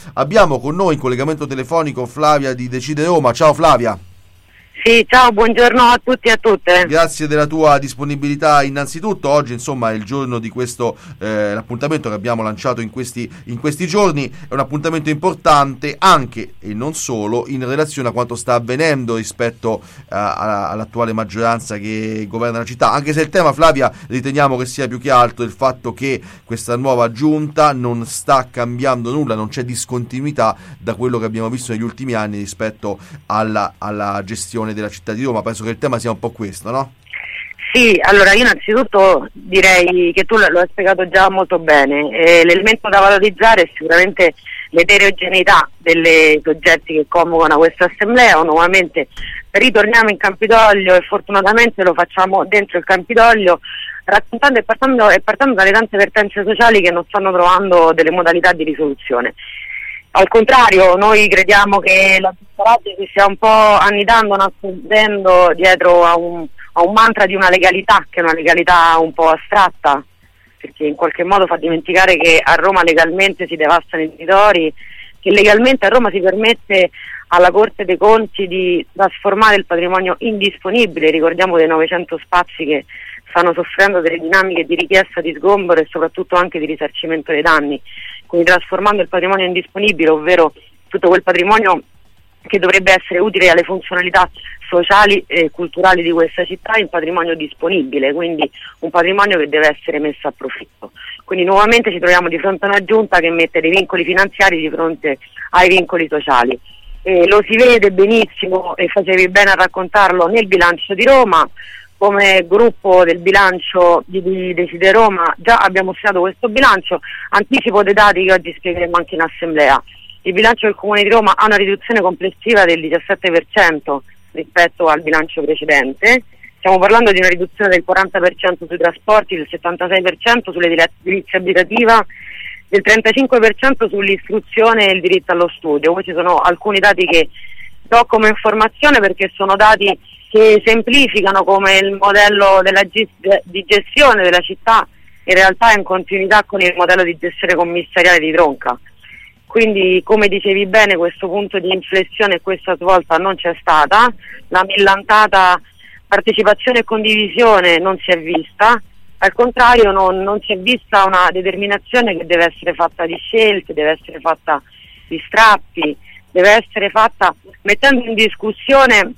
Abbiamo con noi in collegamento telefonico Flavia di Decide Roma. Ciao Flavia. Sì, ciao, buongiorno a tutti e a tutte. Grazie della tua disponibilità innanzitutto. Oggi insomma è il giorno di questo l'appuntamento che abbiamo lanciato in questi giorni. È un appuntamento importante anche e non solo in relazione a quanto sta avvenendo rispetto all'attuale maggioranza che governa la città, anche se il tema, Flavia, riteniamo che sia più che altro il fatto che questa nuova giunta non sta cambiando nulla, non c'è discontinuità da quello che abbiamo visto negli ultimi anni rispetto alla gestione della città di Roma. Penso che il tema sia un po' questo, no? Sì, allora io innanzitutto direi che tu lo hai spiegato già molto bene. L'elemento da valorizzare è sicuramente l'eterogeneità dei soggetti che convocano questa assemblea. Nuovamente ritorniamo in Campidoglio e fortunatamente lo facciamo dentro il Campidoglio, raccontando e partendo dalle tante vertenze sociali che non stanno trovando delle modalità di risoluzione. Al contrario, noi crediamo che la giunta si stia un po' annidando, nascondendo dietro a un mantra di una legalità, che è una legalità un po' astratta, perché in qualche modo fa dimenticare che a Roma legalmente si devastano i territori, che legalmente a Roma si permette alla Corte dei Conti di trasformare il patrimonio indisponibile. Ricordiamo dei 900 spazi che stanno soffrendo delle dinamiche di richiesta di sgombero e soprattutto anche di risarcimento dei danni, quindi trasformando il patrimonio indisponibile, ovvero tutto quel patrimonio che dovrebbe essere utile alle funzionalità sociali e culturali di questa città, in patrimonio disponibile, quindi un patrimonio che deve essere messo a profitto. Quindi nuovamente ci troviamo di fronte a una giunta che mette dei vincoli finanziari di fronte ai vincoli sociali. Lo si vede benissimo, e facevi bene a raccontarlo, nel bilancio di Roma. Come gruppo del bilancio di Decide Roma già abbiamo stilato questo bilancio, anticipo dei dati che oggi spiegheremo anche in assemblea. Il bilancio del Comune di Roma ha una riduzione complessiva del 17% rispetto al bilancio precedente. Stiamo parlando di una riduzione del 40% sui trasporti, del 76% sull'edilizia abitativa, del 35% sull'istruzione e il diritto allo studio. Questi sono alcuni dati che do come informazione perché sono dati che semplificano come il modello di gestione della città in realtà è in continuità con il modello di gestione commissariale di Tronca. Quindi, come dicevi bene, questo punto di inflessione questa svolta non c'è stata, la millantata partecipazione e condivisione non si è vista, al contrario non si è vista una determinazione che deve essere fatta di scelte, deve essere fatta di strappi, deve essere fatta mettendo in discussione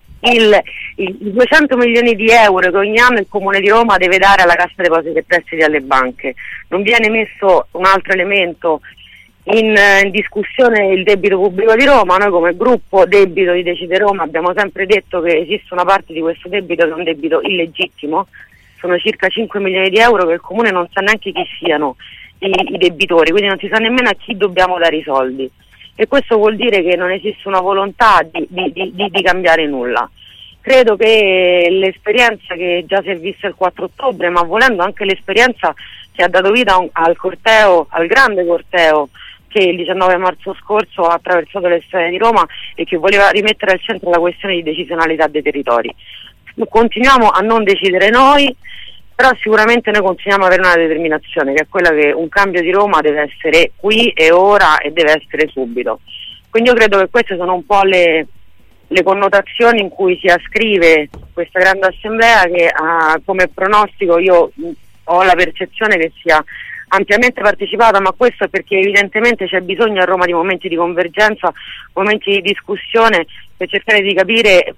i 200 milioni di euro che ogni anno il Comune di Roma deve dare alla Cassa Depositi e Prestiti alle banche. Non viene messo un altro elemento in discussione, il debito pubblico di Roma. Noi come gruppo debito di Decide Roma abbiamo sempre detto che esiste una parte di questo debito che è un debito illegittimo, sono circa 5 milioni di euro che il Comune non sa neanche chi siano i debitori, quindi non si sa nemmeno a chi dobbiamo dare i soldi. E questo vuol dire che non esiste una volontà di cambiare nulla. Credo che l'esperienza che già si è vista il 4 ottobre, ma volendo anche l'esperienza che ha dato vita al corteo, al grande corteo che il 19 marzo scorso ha attraversato le strade di Roma e che voleva rimettere al centro la questione di decisionalità dei territori. Continuiamo a non decidere noi, però sicuramente noi continuiamo ad avere una determinazione, che è quella che un cambio di Roma deve essere qui e ora e deve essere subito. Quindi io credo che queste sono un po' le connotazioni in cui si ascrive questa grande assemblea che come pronostico io ho la percezione che sia ampiamente partecipata, ma questo è perché evidentemente c'è bisogno a Roma di momenti di convergenza, momenti di discussione per cercare di capire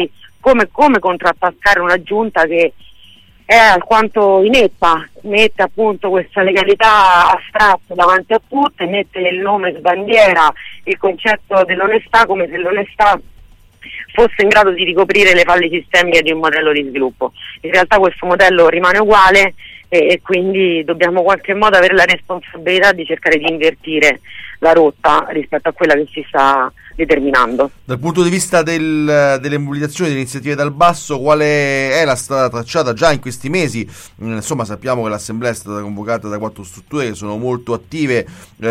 come contrattaccare una giunta che è alquanto inepta, mette appunto questa legalità astratta davanti a tutte, mette il nome sbandiera il concetto dell'onestà come se l'onestà fosse in grado di ricoprire le falle sistemiche di un modello di sviluppo. In realtà questo modello rimane uguale e quindi dobbiamo in qualche modo avere la responsabilità di cercare di invertire la rotta rispetto a quella che si sta determinando. Dal punto di vista delle mobilitazioni, delle iniziative dal basso, quale è la strada tracciata già in questi mesi? Insomma, sappiamo che l'assemblea è stata convocata da 4 strutture che sono molto attive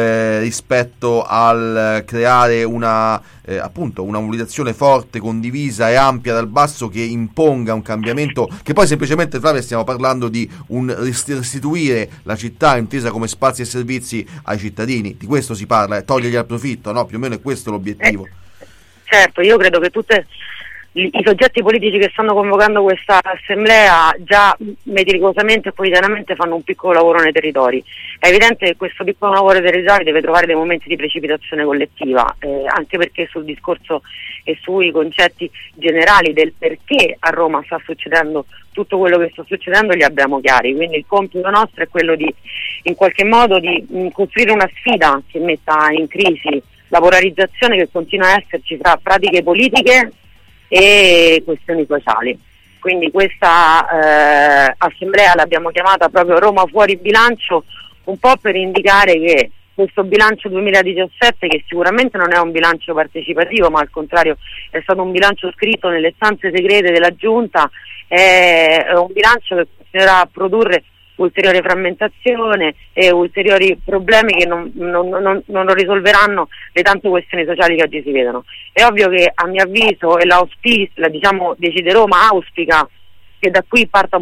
rispetto al creare una mobilitazione forte, condivisa e ampia dal basso che imponga un cambiamento, che poi semplicemente, Flavia, stiamo parlando di restituire la città intesa come spazi e servizi ai cittadini. Di questo si parla farla? Togliergli al profitto, no? Più o meno è questo l'obiettivo. Certo, io credo che i soggetti politici che stanno convocando questa assemblea già meticosamente e quotidianamente fanno un piccolo lavoro nei territori. È evidente che questo piccolo lavoro nei territori deve trovare dei momenti di precipitazione collettiva, anche perché sul discorso e sui concetti generali del perché a Roma sta succedendo tutto quello che sta succedendo li abbiamo chiari, quindi il compito nostro è quello di in qualche modo di costruire una sfida che metta in crisi la polarizzazione che continua a esserci tra pratiche politiche e questioni sociali. Quindi questa assemblea l'abbiamo chiamata proprio Roma fuori bilancio, un po' per indicare che questo bilancio 2017, che sicuramente non è un bilancio partecipativo, ma al contrario è stato un bilancio scritto nelle stanze segrete della Giunta, è un bilancio che continuerà a produrre ulteriore frammentazione e ulteriori problemi che non risolveranno le tante questioni sociali che oggi si vedono. È ovvio che a mio avviso, e Decide Roma auspica che da qui parta un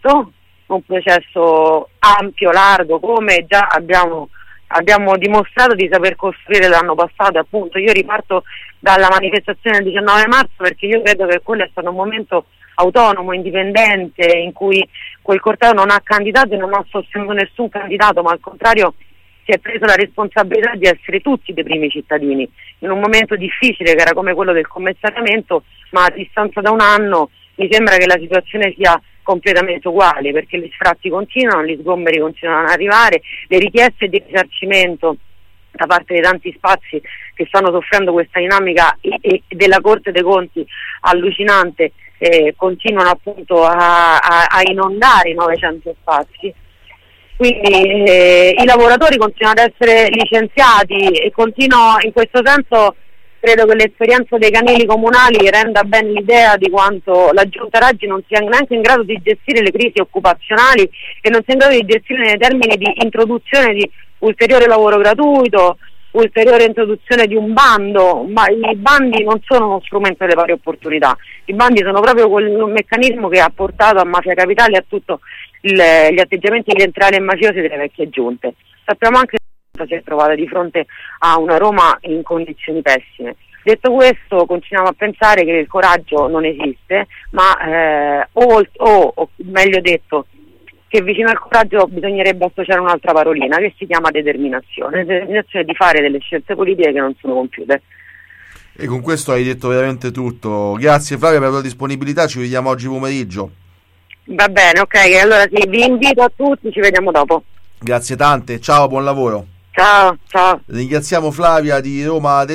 processo ampio, largo, come già abbiamo dimostrato di saper costruire l'anno passato. Appunto, io riparto dalla manifestazione del 19 marzo perché io credo che quello è stato un momento autonomo, indipendente, in cui quel corteo non ha candidato e non ha sostenuto nessun candidato, ma al contrario si è preso la responsabilità di essere tutti dei primi cittadini in un momento difficile che era come quello del commissariamento, ma a distanza da un anno mi sembra che la situazione sia completamente uguale, perché gli sfratti continuano, gli sgomberi continuano ad arrivare, le richieste di risarcimento da parte dei tanti spazi che stanno soffrendo questa dinamica e della Corte dei Conti allucinante continuano appunto a inondare i 900 spazi. Quindi i lavoratori continuano ad essere licenziati e in questo senso credo che l'esperienza dei canili comunali renda ben l'idea di quanto la Giunta Raggi non sia neanche in grado di gestire le crisi occupazionali e non sia in grado di gestire nei termini di introduzione di ulteriore lavoro gratuito, ulteriore introduzione di un bando, ma i bandi non sono uno strumento delle pari opportunità, i bandi sono proprio quel meccanismo che ha portato a Mafia Capitale e a tutto gli atteggiamenti clientelari e mafiosi delle vecchie giunte. Sappiamo anche che si è trovata di fronte a una Roma in condizioni pessime. Detto questo, continuiamo a pensare che il coraggio non esiste, ma o meglio detto, che vicino al coraggio bisognerebbe associare un'altra parolina che si chiama determinazione di fare delle scelte politiche che non sono compiute. E con questo hai detto veramente tutto. Grazie Flavia per la tua disponibilità, ci vediamo oggi pomeriggio. Va bene, ok, allora sì, vi invito a tutti, ci vediamo dopo. Grazie tante, ciao, buon lavoro. Ciao. Ringraziamo Flavia di Roma